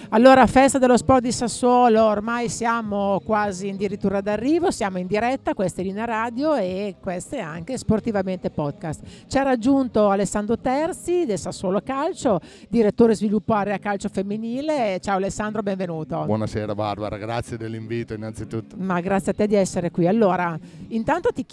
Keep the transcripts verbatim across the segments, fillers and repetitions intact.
Allora, Festa dello Sport di Sassuolo, ormai siamo quasi addirittura d'arrivo, siamo in diretta, questa è Linea Radio e questo è anche Sportivamente Podcast. Ci ha raggiunto Alessandro Terzi del Sassuolo Calcio, direttore sviluppo area calcio femminile. Ciao Alessandro, benvenuto. Buonasera Barbara, grazie dell'invito innanzitutto. Ma grazie a te di essere qui. Allora, intanto ti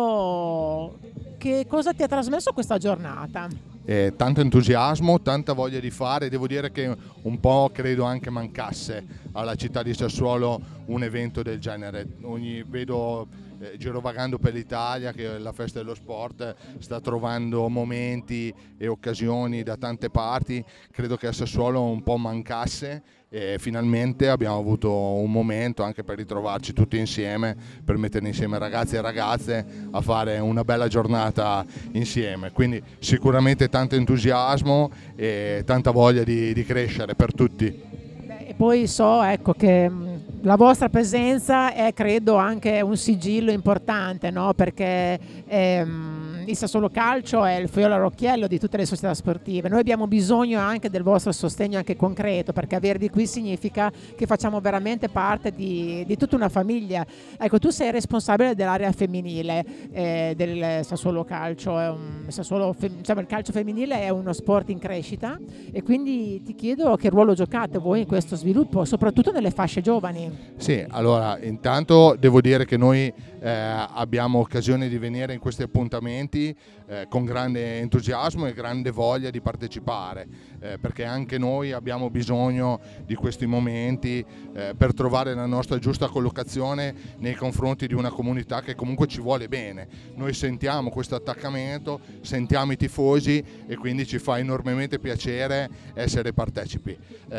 chiedo che cosa ti ha trasmesso questa giornata? Eh, tanto entusiasmo, tanta voglia di fare. Devo dire che un po' credo anche mancasse alla città di Sassuolo un evento del genere. Ogni, vedo eh, girovagando per l'Italia che la Festa dello Sport sta trovando momenti e occasioni da tante parti. Credo che a Sassuolo un po' mancasse e finalmente abbiamo avuto un momento anche per ritrovarci tutti insieme, per mettere insieme ragazzi e ragazze a fare una bella giornata insieme. Quindi sicuramente tanto entusiasmo e tanta voglia di, di crescere per tutti. Beh, e poi so ecco che mh, la vostra presenza è credo anche un sigillo importante, no? Perché ehm, il Sassuolo Calcio è il fiore all'occhiello di tutte le società sportive. Noi abbiamo bisogno anche del vostro sostegno anche concreto, perché avervi qui significa che facciamo veramente parte di, di tutta una famiglia. Ecco, tu sei responsabile dell'area femminile eh, del Sassuolo Calcio. È un, Sassuolo, diciamo, il calcio femminile è uno sport in crescita e quindi ti chiedo che ruolo giocate voi in questo sviluppo, soprattutto nelle fasce giovani. Sì, allora intanto devo dire che noi eh, abbiamo occasione di venire in questi appuntamenti eh, con grande entusiasmo e grande voglia di partecipare, eh, perché anche noi abbiamo bisogno di questi momenti eh, per trovare la nostra giusta collocazione nei confronti di una comunità che comunque ci vuole bene. Noi sentiamo questo attaccamento, sentiamo i tifosi e quindi ci fa enormemente piacere essere partecipi.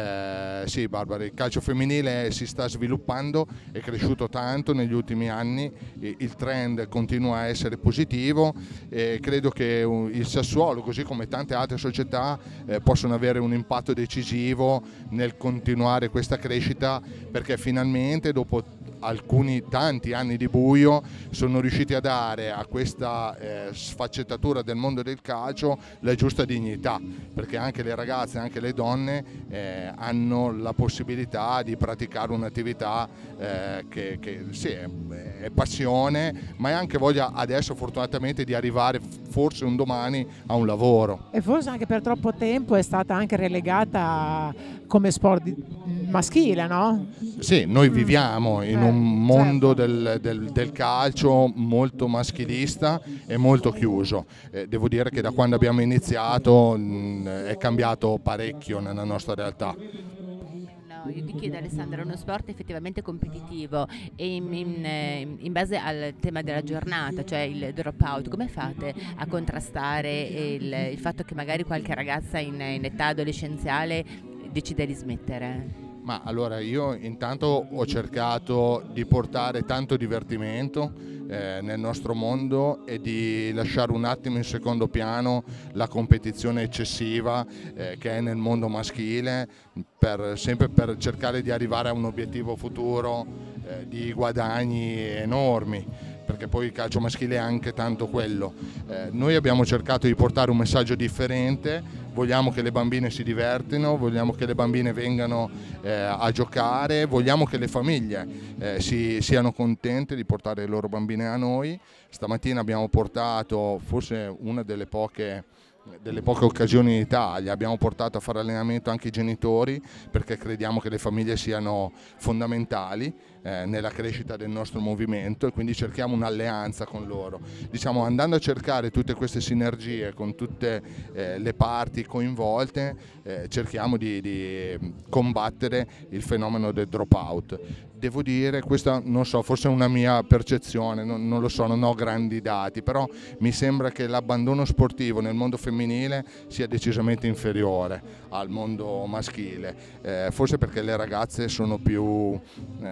Eh, sì Barbara, il calcio femminile si sta sviluppando, è cresciuto tanto negli ultimi anni, il trend continua a essere positivo e credo che il Sassuolo, così come tante altre società, eh, possono avere un impatto decisivo nel continuare questa crescita, perché finalmente dopo alcuni tanti anni di buio sono riusciti a dare a questa eh, sfaccettatura del mondo del calcio la giusta dignità, perché anche le ragazze, anche le donne eh, hanno la possibilità di praticare un'attività eh, che, che sì, è, è passione, ma è anche voglia adesso fortunatamente di arrivare forse un domani a un lavoro. E forse anche per troppo tempo è stata anche relegata come sport di, maschile, no? Sì, noi viviamo in Eh, un mondo certo. del, del, del calcio molto maschilista e molto chiuso. Eh, devo dire che da quando abbiamo iniziato mh, è cambiato parecchio nella nostra realtà. No, io ti chiedo Alessandro, è uno sport effettivamente competitivo e in, in, in base al tema della giornata, cioè il drop out, come fate a contrastare il, il fatto che magari qualche ragazza in, in età adolescenziale decide di smettere? Ma allora io intanto ho cercato di portare tanto divertimento eh, nel nostro mondo e di lasciare un attimo in secondo piano la competizione eccessiva eh, che è nel mondo maschile, per, sempre per cercare di arrivare a un obiettivo futuro eh, di guadagni enormi, perché poi il calcio maschile è anche tanto quello. Eh, noi abbiamo cercato di portare un messaggio differente, vogliamo che le bambine si divertino, vogliamo che le bambine vengano eh, a giocare, vogliamo che le famiglie eh, si, siano contente di portare le loro bambine a noi. Stamattina abbiamo portato forse una delle poche delle poche occasioni in Italia, abbiamo portato a fare allenamento anche i genitori, perché crediamo che le famiglie siano fondamentali eh, nella crescita del nostro movimento e quindi cerchiamo un'alleanza con loro. Diciamo, andando a cercare tutte queste sinergie con tutte eh, le parti coinvolte, eh, cerchiamo di, di combattere il fenomeno del dropout. Devo dire, questa non so, forse è una mia percezione, non, non lo so, non ho grandi dati, però mi sembra che l'abbandono sportivo nel mondo femminile sia decisamente inferiore al mondo maschile, eh, forse perché le ragazze sono più,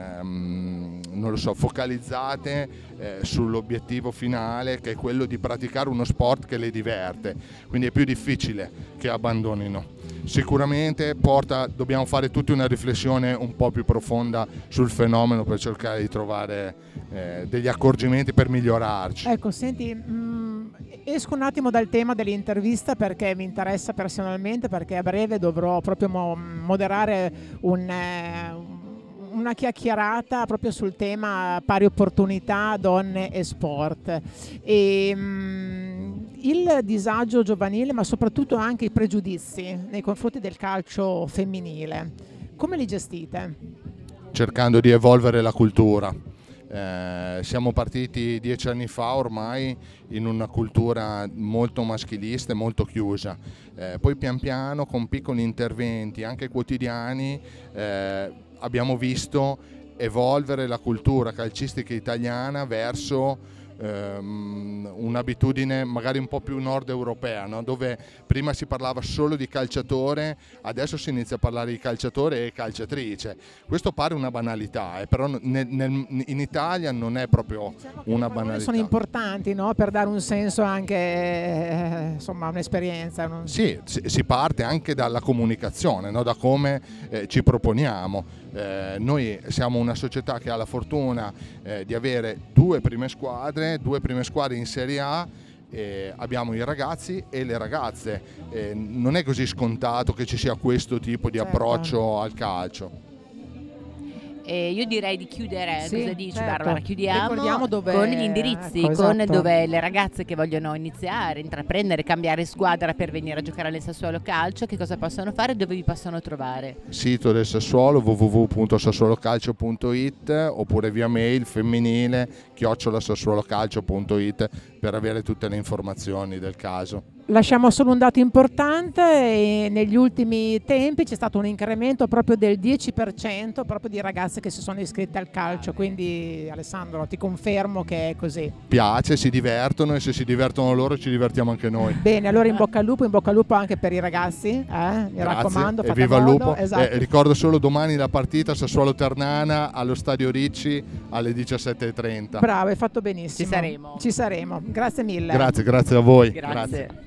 ehm, non lo so, focalizzate eh, sull'obiettivo finale, che è quello di praticare uno sport che le diverte, quindi è più difficile che abbandonino. Sicuramente porta, dobbiamo fare tutta una riflessione un po' più profonda sul fenomeno per cercare di trovare eh, degli accorgimenti per migliorarci. Ecco, senti, mh, Esco un attimo dal tema dell'intervista perché mi interessa personalmente, perché a breve dovrò proprio mo- moderare un, eh, una chiacchierata proprio sul tema pari opportunità, donne e sport. E, mm, il disagio giovanile, ma soprattutto anche i pregiudizi nei confronti del calcio femminile, come li gestite? Cercando di evolvere la cultura. Eh, siamo partiti dieci anni fa ormai in una cultura molto maschilista e molto chiusa, eh, poi pian piano con piccoli interventi anche quotidiani eh, abbiamo visto evolvere la cultura calcistica italiana verso ehm, un'abitudine magari un po' più nord europea, no? Dove prima si parlava solo di calciatore, adesso si inizia a parlare di calciatore e calciatrice. Questo pare una banalità, eh, però nel, nel, in Italia non è proprio Diciamo che una le parole banalità. sono importanti, no? Per dare un senso anche, eh, insomma, un'esperienza. non- Sì, si si parte anche dalla comunicazione, no? Da come eh, ci proponiamo. Eh, noi siamo una società che ha la fortuna eh, di avere due prime squadre, due prime squadre in Serie A, eh, abbiamo i ragazzi e le ragazze. Eh, non è così scontato che ci sia questo tipo di Certo. approccio al calcio. E io direi di chiudere, Sì, cosa dici certo. Barbara? Chiudiamo Ricordiamo dove- con gli indirizzi, ecco, con esatto. dove le ragazze che vogliono iniziare, intraprendere, cambiare squadra per venire a giocare nel Sassuolo Calcio, che cosa possono fare e dove vi possono trovare? Sito del Sassuolo w w w punto sassuolocalcio punto i t oppure via mail femminile chiocciola sassuolocalcio punto i t per avere tutte le informazioni del caso. Lasciamo solo un dato importante: e negli ultimi tempi c'è stato un incremento proprio del dieci per cento proprio di ragazze che si sono iscritte al calcio, quindi Alessandro ti confermo che è così. Piace, si divertono e se si divertono loro ci divertiamo anche noi. Bene, allora in bocca al lupo, in bocca al lupo anche per i ragazzi, eh? mi Grazie, raccomando, e fate viva il modo. lupo. Esatto. Eh, ricordo solo domani la partita Sassuolo Ternana allo Stadio Ricci alle diciassette e trenta. Bravo, hai fatto benissimo. Ci saremo. Ci saremo, grazie mille. Grazie, grazie a voi. Grazie.